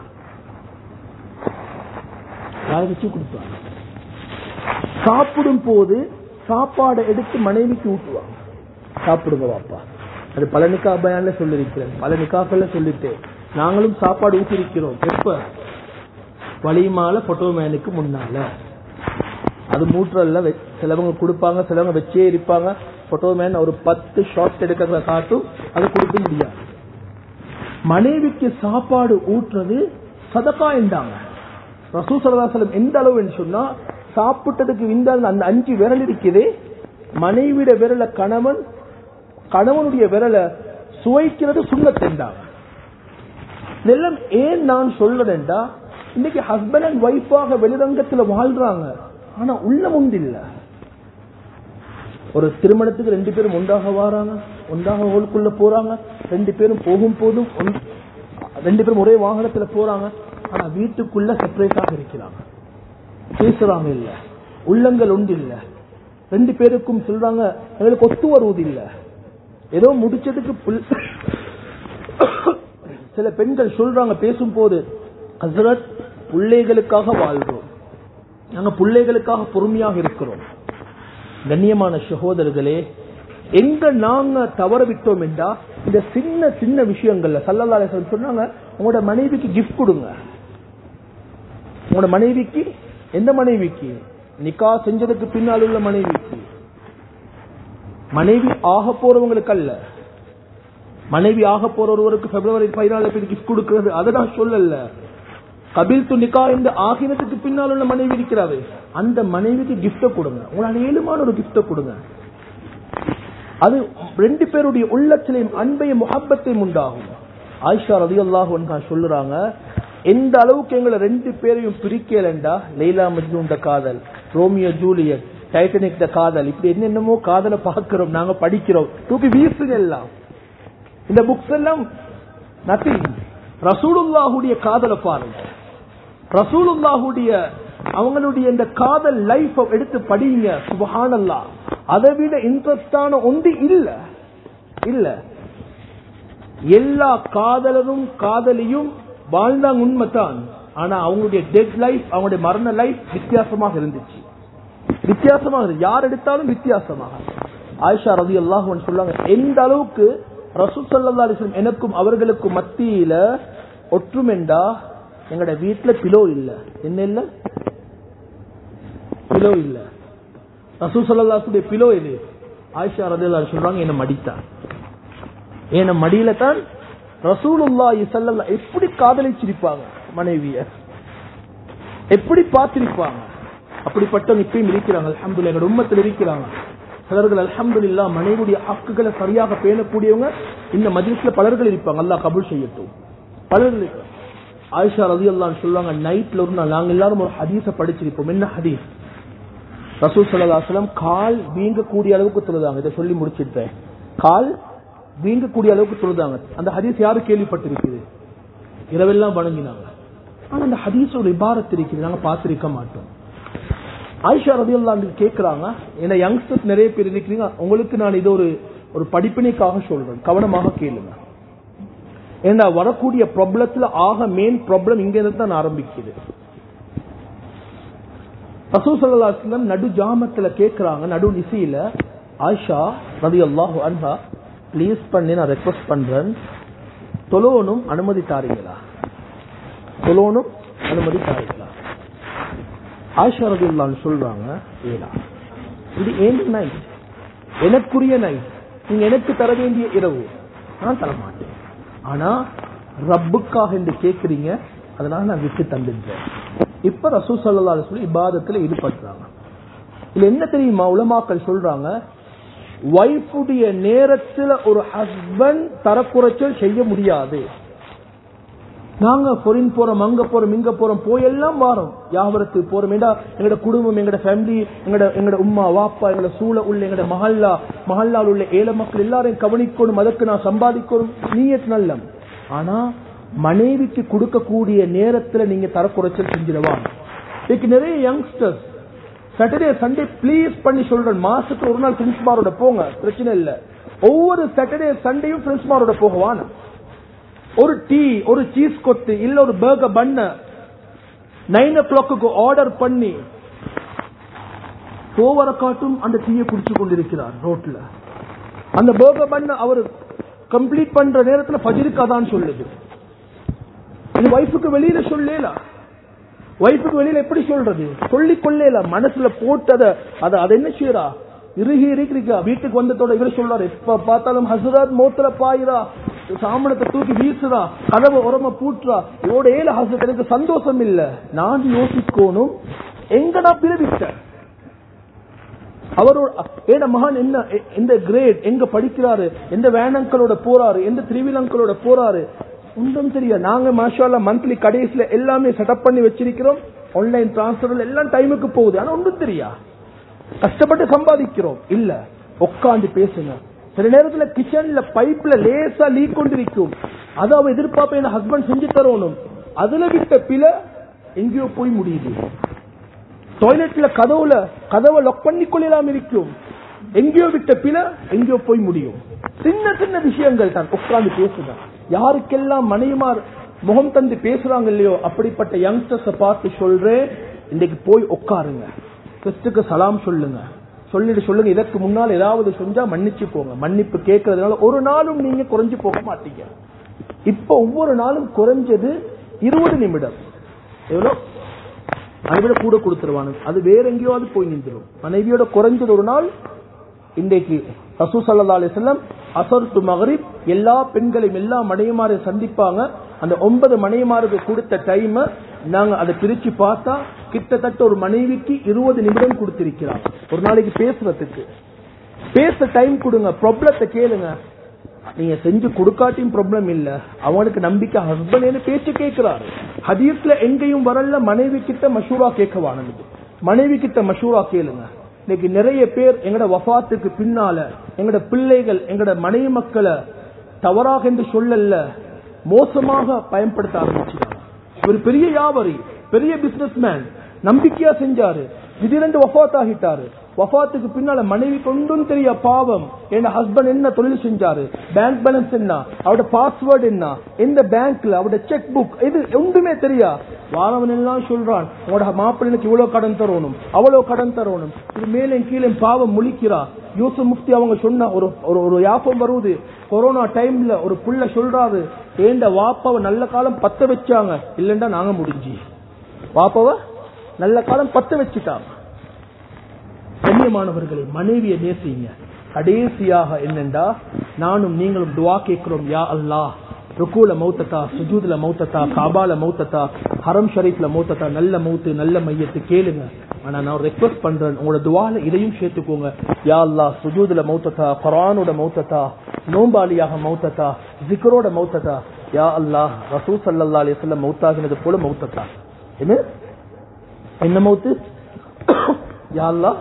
வாய் வச்சு குடிப்பாங்க. சாப்பிடும் போது சாப்பாடை எடுத்து மனைவிக்கு ஊட்டுவாங்க, சாப்பிடுங்க வாப்பா. அது பல நிக்கா பயான்ல சொல்லிருக்கிறேன், பல நிக்காக்கள்ல சொல்லிட்டு நாங்களும் சாப்பாடு ஊட்டி இருக்கிறோம். எப்ப? வலிமால போட்டோ மேனுக்கு முன்னால. அது மூற்றல்ல சிலவங்க கொடுப்பாங்க, சிலவங்க வச்சே இருப்பாங்க. போட்டோ மேன் ஒரு பத்து ஷார்ட் எடுக்கிறத காட்டும், அதை கொடுக்க முடியாது. மனைவிக்கு சாப்பாடு ஊட்டுறது சதகா என்றாங்க ரசூல் ஸல்லல்லாஹு அலைஹி வஸல்லம். எந்த அளவு என்று சொன்னா, சாப்பிட்டதுக்கு விந்தால் அந்த அஞ்சு விரல் இருக்குது, மனைவிட விரல கணவன், கணவனுடைய விரலை சுவைக்கிறது சுன்னத் என்றாங்க. இதெல்லாம் ஏன் நான் சொல்றேன்டா, இன்னைக்கு ஹஸ்பண்ட் அண்ட் ஒய்ஃபாக வெளிரங்கத்தில் வாழ்றாங்க, ஆனா உள்ளம் உண்டு இல்ல. ஒரு திருமணத்துக்கு ரெண்டு பேரும் ஒன்றாக வாராங்க, ஒன்றாக ஹோலுக்குள்ள போறாங்க, ரெண்டு பேரும் போகும் போதும் ரெண்டு பேரும் ஒரே வாகனத்துல போறாங்க, ஆனா வீட்டுக்குள்ள செப்பரேட்டாக இருக்கிறாங்க, பேசுறாங்க இல்ல, உள்ளங்கள் உண்டு இல்ல. ரெண்டு பேருக்கும் சொல்றாங்க எங்களுக்கு ஒத்து வருவது இல்ல. ஏதோ முடிச்சதுக்கு சில பெண்கள் சொல்றாங்க பேசும் போது, ஹஸ்ரத் பிள்ளைகளுக்காக வாழ்றோம், நாங்க பிள்ளைகளுக்காக பொறுமையாக இருக்கிறோம். கண்ணியமான சகோதரர்களே, எங்க நாங்க தவற விட்டோம் என்றா இந்த சின்ன சின்ன விஷயங்கள்ல ஸல்லல்லாஹு அலைஹி வஸல்லம் சொன்னாங்க, உங்களோட மனைவிக்கு கிஃப்ட் கொடுங்க. உங்களோட மனைவிக்கு, எந்த மனைவிக்கு? நிக்கா செஞ்சதுக்கு பின்னால் உள்ள மனைவிக்கு. மனைவி ஆக போறவங்களுக்கு அல்ல. மனைவி ஆக போற ஒருவருக்கு பிப்ரவரி பதினாலு பேர் கிஃப்ட் கொடுக்கிறது அதை நான் சொல்லல. கபில் து நிக்கா இந்த ஆகினத்துக்கு பின்னால் உள்ள மனைவி இருக்கிறாரு, அந்த மனைவிக்கு கிஃப்ட கொடுங்க. உங்களால ஏழுமான ஒரு கிஃப்ட கொடுங்க. அது ரெண்டு பேருடைய உள்ளத்திலையும் அன்பையும் முஹப்பத்தையும் உண்டாகும். ஆயிஷா ரலியல்லாஹு அன்ஹா சொல்லுறாங்க, எந்த அளவுக்கு எங்களை ரெண்டு பேரையும் பிரிக்கலண்டா, லைலா மஜ்னூன் காதல், ரோமியோ ஜூலியட், டைட்டானிக் காதல், இப்படி என்னென்னமோ காதலை பார்க்கிறோம், நாங்க படிக்கிறோம், தூக்கி வீசுங்க எல்லாம். இந்த புக்ஸ் எல்லாம் நத்திங். ரசூலுல்லாஹுடைய காதலை பாருங்க, ரசூலுல்லாஹுடைய அவங்களுடைய இந்த காதல் லைஃப் எடுத்து படிங்க. சுப்ஹானல்லாஹ், அதை விட இன்ட்ரெஸ்டான ஒன்று இல்ல இல்ல. எல்லா காதலரும் காதலியும் வாழ்ந்தாங்க உண்மைதான், ஆனா அவங்களுடைய டெத் லைஃப், அவங்களுடைய மரண லைஃப் வித்தியாசமாக இருந்துச்சு, வித்தியாசமாக. யார் எடுத்தாலும் வித்தியாசமாக. ஆயிஷா ரலியல்லாஹு அன்ஹா சொல்றாங்க, எந்த அளவுக்கு ரசூல் ஸல்லல்லாஹு அலைஹி வஸல்லம் எனக்கும் அவர்களுக்கும் மத்தியில ஒற்றுமெண்டா, எங்கட வீட்டுல பிலோ இல்ல, என்ன இல்ல, பிலோ இல்ல. ரசூல் ஸல்லல்லாஹு அலைஹி வஸல்லம் பிலோ இது. ஆயிஷா ரலியல்லாஹு அன்ஹா சொல்றாங்க, என்ன மடித்தான், என்ன மடியில தான் ரசூலுல்லாஹி ஸல்லல்லாஹு எப்படி காதலிச்சிருப்பாங்க மனைவிய, எப்படி பார்த்திருப்பாங்க. அப்படிப்பட்டவங்க இப்பயும் இருக்கிறாங்க, அல்ஹம்துலில்லாஹ். எங்களோட உம்மத்தில் இருக்கிறாங்க சிலர்கள், அல்ஹம்துலில்லாஹ், மனைவியுடைய ஹக்குகளை சரியாக பேணக்கூடியவங்க இந்த மஜ்லிஸ்ல பலர்கள் இருப்பாங்க, அல்லாஹ் கபூல் செய்யட்டும். பலர்கள். ஆயிஷா ரலியல்லாஹு அன்ஹா சொல்லுவாங்க, நைட்ல ஒரு நாள் நாங்க எல்லாரும் ஒரு ஹதீஸ படிச்சிருப்போம். என்ன ஹதீஸ்? ரசூல் ஸல்லல்லாஹு அலைஹி வஸல்லம் கால் வீங்கக்கூடிய அளவுக்கு தொழுதாங்க. இதை சொல்லி முடிச்சிட்டேன். கால் வீங்கக்கூடிய அளவுக்கு தொழுதாங்க. அந்த ஹதீஸ் யாரு கேள்விப்பட்டிருக்குது? இரவெல்லாம் வணங்கினாங்க. ஆனா அந்த ஹதீஸ் ஒரு இபாரத் இருக்குது, நாங்க பார்த்திருக்க மாட்டோம். ஆயிஷா ரலியல்லாஹு அன்ஹா கேக்குறாங்க, என்ன யங்ஸ்டர்ஸ் நிறைய பேர் இருக்கிறீங்க, உங்களுக்கு நான் இது ஒரு ஒரு படிப்பினைக்காக சொல்றேன், கவனமாக கேளுங்க. ஏன்னா வரக்கூடிய ப்ராப்ளத்துல ஆக மெயின் ப்ராப்ளம் இங்க இருந்து தான் ஆரம்பிக்குது. ரசூல் ஸல்லல்லாஹு அலைஹி வஸல்லம் நடு ஜாமத்துல கேக்குறாங்க, நடு நிசியில, ஆயிஷா ரலியல்லாஹு அன்ஹா ப்ளீஸ் பண்ணி நான் ரெக்வெஸ்ட் பண்றேன், தொலோனும் அனுமதி தாரீங்களா, தொலோனும் அனுமதி தாரீங்களா? ஆயிஷா ரலியல்லாஹு அன்ஹா சொல்றாங்க, ஏடா இது ஏன் நைட், எனக்குரிய நைட், நீங்க எனக்கு தர வேண்டிய இரவு, நான் தர மாட்டேன். ஆனா ரப்புக்காக என்று கேட்கிறீங்க, அதனால நான் விட்டு தந்துட்டேன். இப்ப ரசூல் ஸல்லல்லாஹு அலைஹி வஸல்லம் இபாதத்துல ஈடுபடுறாங்க. இதுல என்ன தெரியுமா, உலமாக்கள் சொல்றாங்க, வைஃபுடைய நேரத்துல ஒரு ஹஸ்பண்ட் தரக்குறைச்சல் செய்ய முடியாது. நாங்க பொரின் போறோம், அங்க போறோம், இங்க போறோம், போயெல்லாம் வாரோம், வியாபாரத்துக்கு போறோம். எங்கட குடும்பம், எங்கட ஃபேமிலி, எங்கட எங்கட உம்மா வாப்பா, எங்கட சூழ உள்ள எங்கட மஹல்லா, மஹல்லால் உள்ள ஏழை மக்கள் எல்லாரையும் கவனிக்கணும், அதற்கு நான் சம்பாதிக்கணும், நீயத் நல்லம். ஆனா மனைவிக்கு கொடுக்கக்கூடிய நேரத்துல நீங்க தரக்குறைச்சல் செஞ்சிடவா. இதுக்கு நிறைய யங்ஸ்டர்ஸ் சாட்டர்டே சண்டே பிளீஸ் பண்ணி சொல்றேன், மாசத்துக்கு ஒரு நாள் பிரின்ஸ்மாரோட போங்க, பிரச்சனை இல்ல. ஒவ்வொரு சாட்டர்டே சண்டேயும் பிரின்ஸ்மாரோட போகவான. ஒரு டீ, ஒரு சீஸ் கொத்து, இல்ல ஒரு பர்கர் பண்ண நைன் ஓ கிளாக்கு ஆர்டர் பண்ணி போவர காட்டும் அந்த டீயை குடிச்சு கொண்டிருக்கிறார் ரோட்ல. அந்த பர்கர் பண்ண அவர் கம்ப்ளீட் பண்ற நேரத்துல ஃபஜ்ருக்கு அதான் சொல்லுது. இது வைஃபுக்கு வெளியில சொல்லல, வைஃபுக்கு வெளியில எப்படி சொல்றது, சொல்லிக் கொள்ளல, மனசுல போட்டத அத அதை என்ன செய்யறா, இறுகி இருக்கிறா. வீட்டுக்கு வந்ததோட இவர் சொல்றாரு, எப்ப பார்த்தாலும் ஹசரத் மோத்துல பாயிரா, சாமனத்தை தூக்கி வீசுறா, கதவை உரம பூட்டுறா, இவோட ஏழு ஹசரத் எனக்கு சந்தோஷம் இல்ல. நான் யோசிக்கணும், எங்கடா பிறவிட்ட அவரோட ஏன மகன் என்ன, எந்த கிரேட், எங்க படிக்கிறாரு, எந்த வேணங்களோட போறாரு, எந்த திரிவிலங்களோட போறாரு, ஒன்றும் தெரியாது. நாங்க மாஷால்லா மந்த்லி கடைசியில எல்லாமே செட்டப் பண்ணி வச்சிருக்கிறோம், ஆன்லைன் டிரான்ஸ்பர் எல்லாம் டைமுக்கு போகுது. ஆனா ஒன்றும் தெரியா, கஷ்டப்பட்டு சம்பாதிக்கிறோம் இல்ல. உட்காந்து பேசுங்க. சில நேரத்துல கிச்சன்ல பைப்ல லேசா லீக் கொண்டிருக்கும், அதை அவ எதிர்பார்ப்ப என் ஹஸ்பண்ட் செஞ்சு தரணும். அதுல விட்ட பில எங்கேயோ போய் முடியுது. டாய்லெட்ல கதவுல கதவை லாக் பண்ணி கொள்ளலாம் இருக்கும், எங்கேயோ விட்ட பில எங்கேயோ போய் முடியும். சின்ன சின்ன விஷயங்கள் தான். உட்காந்து பேசுங்க. யாருக்கெல்லாம் மனைவிமார் முகம் தந்து பேசுறாங்க இல்லையோ, அப்படிப்பட்ட யங்ஸ்டர்ஸ் பார்த்து சொல்றேன், இன்னைக்கு போய் உட்காருங்க, கிறிஸ்துக்கு சலாம் சொல்லுங்க, சொல்லிட்டு சொல்லுங்க, இதற்கு முன்னால் ஏதாவது செஞ்சா மன்னிச்சு போங்க. மன்னிப்பு கேட்கறதுனால ஒரு நாளும் நீங்க குறைஞ்சு போக மாட்டீங்க. இப்ப ஒவ்வொரு நாளும் குறைஞ்சது இருபது நிமிடம், எவ்வளவு அதை விட கூட கொடுத்துருவானு, அது வேற எங்கேயாவது போய் நின்றுடும். மனைவியோட குறைஞ்சது ஒரு நாள். இன்றைக்கு ரசூல் ஸல்லல்லாஹு அலைஹி வஸல்லம் அஸர் டு மக்ரிப் எல்லா பெண்களையும் எல்லா மனைவிமாரையும் சந்திப்பாங்க. அந்த ஒன்பது மனைவிமாருக்கு கொடுத்த டைம் நாங்க அதை பிரிச்சு பார்த்தா கிட்டத்தட்ட ஒரு மனைவிக்கு இருபது நிமிடம் கொடுத்திருக்கிறார் ஒரு நாளைக்கு பேசுறதுக்கு. பேச டைம் கொடுங்க, ப்ராப்ளத்தை கேளுங்க. நீங்க செஞ்சு கொடுக்காட்டியும் ப்ராப்ளம் இல்ல, அவனுக்கு நம்பிக்கை ஹஸ்பண்ட் பேச்சு கேட்கிறாரு. ஹதீஸ்ல எங்கேயும் வரல மனைவி கிட்ட மஷூரா கேட்கவானது, மனைவி கிட்ட மஷூரா கேளுங்க. இன்னைக்கு நிறைய பேர் எங்கட வஃபாத்துக்கு பின்னால எங்கட பிள்ளைகள் எங்கட மனைவி மக்களை தவறாக என்று சொல்லல, மோசமாக பயன்படுத்த ஆரம்பிச்சாங்க. ஒரு பெரிய வியாபாரி, பெரிய பிசினஸ் மேன், நம்பிக்கையா செஞ்சாரு, திடீரென்று வஃபாத் ஆகிட்டாரு. வஃபாத்துக்கு பின்னால மனைவி கொண்டும் தெரிய பாவம், என் ஹஸ்பண்ட் என்ன தொழில் செஞ்சாரு, பேங்க் பேலன்ஸ் என்ன, அவட பாஸ்வேர்டு என்ன, எந்த பேங்க்ல அவட செக் புக், இது ஒன்றுமே தெரியா. வாரவன் எல்லாம் சொல்றான், உங்களோட மாப்பிள்ளைக்கு இவ்வளவு கடன் தரணும், அவ்வளவு கடன் தரணும், இது மேலே கீழே பாவம் முழிக்கிறா. யூசுப் முஃப்தி அவங்க சொன்ன ஒரு ஒரு யாபம் வருவது, கொரோனா டைம்ல ஒரு புள்ள சொல்றாரு, ஏண்ட வாப்பாவை நல்ல காலம் பத்த வச்சாங்க, இல்லண்டா நாங்க முடிஞ்சு. வாப்பாவை நல்ல காலம் பத்த வச்சுட்டாங்க. கண்ணியமானவர்களை, மனைவியை நேசிங்க. கடைசியாக என்னண்டா, நானும் நீங்களும் துவா கேட்கிறோம், யா அல்லாஹ் ருக்கூல மௌத்தத்தா, சுஜூதுல மௌத்தத்தா, காபால மௌத்தத்தா, ஹரம் ஷரீஃப்ல மௌத்தத்தா, நல்ல மௌத்து நல்ல மையத்து கேளுங்க. ஆனா நான் ரெக்வெஸ்ட் பண்றேன், உங்களோட துவால இதையும் சேர்த்துக்கோங்க. யா அல்லாஹ் சுஜூதுல மௌத்தத்தா, குர்ஆனோட மௌத்தத்தா, நோம்பாலியாக மௌத்தத்தா, ஜிக்ரோட மௌத்தத்தா, யா அல்லாஹ் ரசூல் ஸல்லல்லாஹு அலைஹி வஸல்லம் மௌத்தாகினது போல மௌத்தத்தா. என்ன என்ன மௌத்து? யா அல்லாஹ்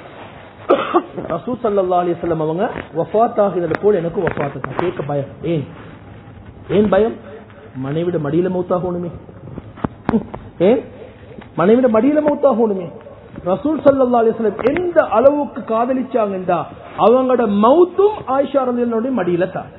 ரசூல் ஸல்லல்லாஹு அலைஹி வஸல்லம் அவங்க வஃபாத் ஆகினது போல எனக்கு வஃபாத்தா. கேட்க பயம். ஏன் ஏன் பயம்? மனைவிட மடியில மௌத்தாகணுமே. ஏன் மனைவிட மடியில மௌத்தாகணுமே? ரசூல் ஸல்லல்லாஹு அலைஹி வஸல்லம் எந்த அளவுக்கு காதலிச்சாங்கடா, அவங்களோட மௌத்தும் ஆயிஷா ரலியல்லாஹு மடியில தான்.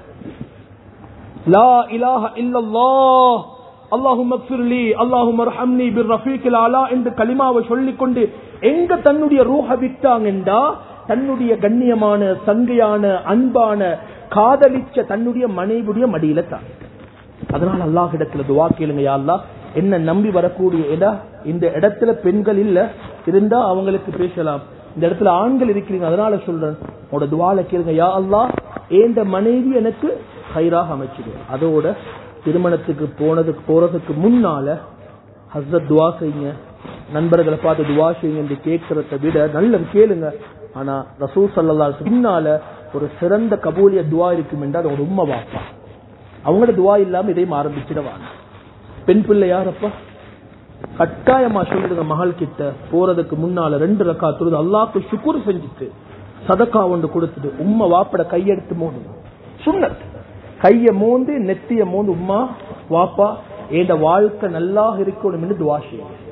லா இலாஹ இல்லல்லாஹ் அல்லாஹும்ம ஃபிர்லி அல்லாஹும்ம ரஹம்னி பிர்ரஃபீகில் அலா என்று கலிமாவை சொல்லிக்கொண்டு எங்க தன்னுடைய ரூஹ விட்டாங்கடா, தன்னுடைய கண்ணியமான சங்கையான அன்பான காதலிச்ச தன்னுடைய மனைவியுடைய மடியில தான். அதனால அல்லாஹ் இடத்துல துவா கேளுங்க, யா அல்லாஹ் என்ன நம்பி வரக்கூடிய இடம், இந்த இடத்துல பெண்கள் இல்ல, இருந்தா அவங்களுக்கு பேசலாம், இந்த இடத்துல ஆண்கள் இருக்கிறீங்க, அதனால சொல்றேன், உங்களோட துவால கேளுங்க, யா அல்லாஹ் ஏண்ட மனைவி எனக்கு ஹைராக அமைச்சிடு. அதோட திருமணத்துக்கு போனதுக்கு போறதுக்கு முன்னால ஹஸ்ரத் துவா செய்யுங்க, நண்பர்களை பார்த்து துவா செய்யுங்க என்று கேட்கறத விட நல்ல கேளுங்க. ஆனா ரசூல் ஸல்லல்லாஹு அலைஹி வஸல்லம் பின்னால ஒரு சிறந்த கபூலிய துவா இருக்கும் என்றால் அது உம்மா வாப்பா, அவங்களோட துவா இல்லாம இதையும் ஆரம்பிச்சிடவாங்க. பெண் பிள்ளை யாரப்பா, கட்டாயமா சொல்லிடுங்க, மகள் கிட்ட போறதுக்கு முன்னால ரெண்டு ரக்கா தொழுது அல்லாஹ்க்கு ஷுக்ர் செஞ்சுட்டு சதக்கா ஒன்று கொடுத்துட்டு உம்மா வாப்பட கையெடுத்து மோதுங்க. சுன்னத் கைய மோந்து நெத்திய மோந்து, உம்மா வாப்பா என் வாழ்க்கை நல்லா இருக்கணும் என்று துவா செய்யுங்க.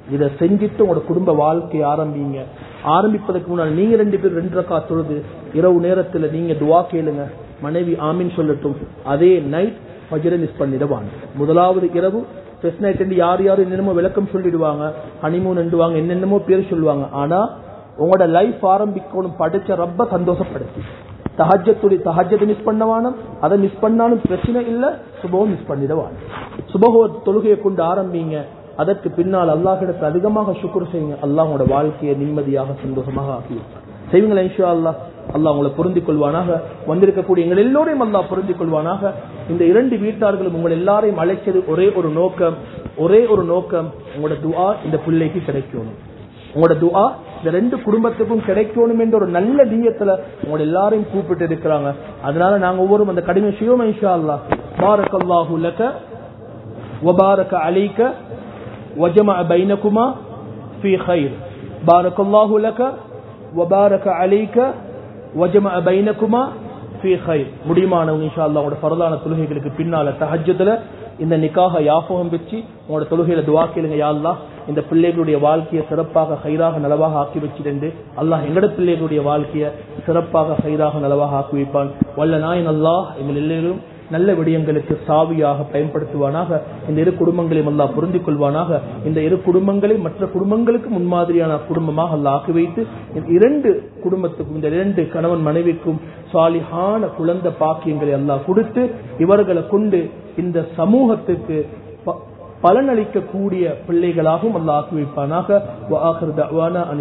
இதை செஞ்சுட்டு உங்களோட குடும்ப வாழ்க்கையை ஆரம்பிங்க. ஆரம்பிப்பதற்கு முன்னால் நீங்க ரெண்டு பேரும் ரெண்டு ரக்கா தொழுது இரவு நேரத்துல நீங்க துவா கேளுங்க, மனைவி ஆமீன் சொல்லட்டும். அதே நைட் ஃபஜ்ரை மிஸ் பண்ணிடுவாங்க. முதலாவது இரவு ஃபர்ஸ்ட் நைட் என்று யார் யாரும் என்னென்னமோ விளக்கம் சொல்லிடுவாங்க, ஹனிமூன் என்றுவாங்க, என்னென்னமோ பேர் சொல்லுவாங்க. ஆனா உங்களோட லைஃப் ஆரம்பிக்கணும் படிச்ச ரப்ப சந்தோஷப்படுத்தி. தஹஜ்ஜத்துடைய தஹஜ்ஜத்தை மிஸ் பண்ணவானும், அதை மிஸ் பண்ணாலும் பிரச்சனை இல்ல, சுபஹ் மிஸ் பண்ணிடுவாங்க. சுபஹ் தொழுகையை கொண்டு ஆரம்பிங்க. அதற்கு பின்னால் அல்லாஹ்விடத்தில் அதிகமாக ஷுக்ர் செய்யுங்க. அல்லாஹ் உங்களோட வாழ்க்கையை நிம்மதியாக சந்தோஷமாக ஆக்கி செய்வீங்களா இன்ஷா அல்லாஹ். அல்லாஹ் உங்களை பொருந்திக் கொள்வானாக. வந்திருக்கக்கூடிய எங்கள் எல்லோரையும் அல்லாஹ் பொருந்திக் கொள்வானாக. இந்த இரண்டு வீட்டார்களும் உங்கள் எல்லாரையும் அழைச்சது ஒரே ஒரு நோக்கம், ஒரே ஒரு நோக்கம், உங்களோட துஆ இந்த பிள்ளைக்கு கிடைக்கணும். உங்களோட துஆ இந்த ரெண்டு குடும்பத்துக்கும் கிடைக்கணும் என்ற ஒரு நல்ல நீயத்துல உங்களோட எல்லாரையும் கூப்பிட்டு இருக்கிறாங்க. அதனால நாங்க ஒவ்வொரு அந்த கடின செய்வோம் இன்ஷா அல்லாஹ். பாரக்கல்லாஹு லக வபாரக அலைக வஜமஅ பைனகுமா ஃபீ கைர். பாரக்கல்லாஹு லக வபாரக அலைக வஜமஅ பைனகுமா ஃபீ கைர். முடியுமானவங்க இன்ஷா அல்லாஹ் உங்களோட ஃபர்தான தொழுகைகளுக்கு பின்னால தஹஜ்ஜுதுல இந்த நிக்காஹ யாபகம் வச்சு உங்களோட தொழுகையில துஆ கேளுங்க. யா அல்லாஹ் இந்த பிள்ளைகளுடைய வாழ்க்கையை சிறப்பாக ஹைராக நலவாக ஆக்கி வச்சிருந்து அல்லாஹ் எங்கட பிள்ளைகளுடைய வாழ்க்கையை சிறப்பாக ஹைராக நலவாக ஆக்கி வைப்பான். வல்ல நாயன் அல்லாஹ் எங்கள் எல்லோரும் நல்ல விடயங்களுக்கு சாவியாக பயன்படுத்துவானாக. இந்த இரு குடும்பங்களையும் அல்லாஹ் பொருந்திக் கொள்வானாக. இந்த இரு குடும்பங்களை மற்ற குடும்பங்களுக்கு முன்மாதிரியான குடும்பமாக அல்லாஹ் ஆக்கி வைத்து இரண்டு குடும்பத்துக்கும் இந்த இரண்டு கணவன் மனைவிக்கும் சாலிஹான குழந்தை பாக்கியங்களை அல்லாஹ் கொடுத்து இவர்களை கொண்டு இந்த சமூகத்துக்கு பலனளிக்கக்கூடிய பிள்ளைகளாகவும் அல்லாஹ் ஆக்கி வைப்பானாக.